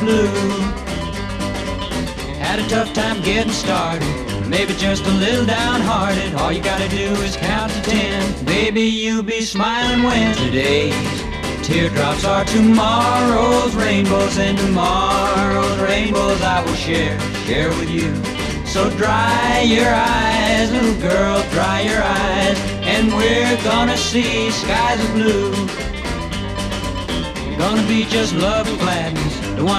blue. Had a tough time getting started, maybe just a little downhearted. All you gotta do is count to 10. Baby, you'll be smiling when today's teardrops are tomorrow's rainbows, and tomorrow's rainbows I will share with you. So dry your eyes, little girl, dry your eyes, and we're gonna see skies of blue. Gonna be just love and gladness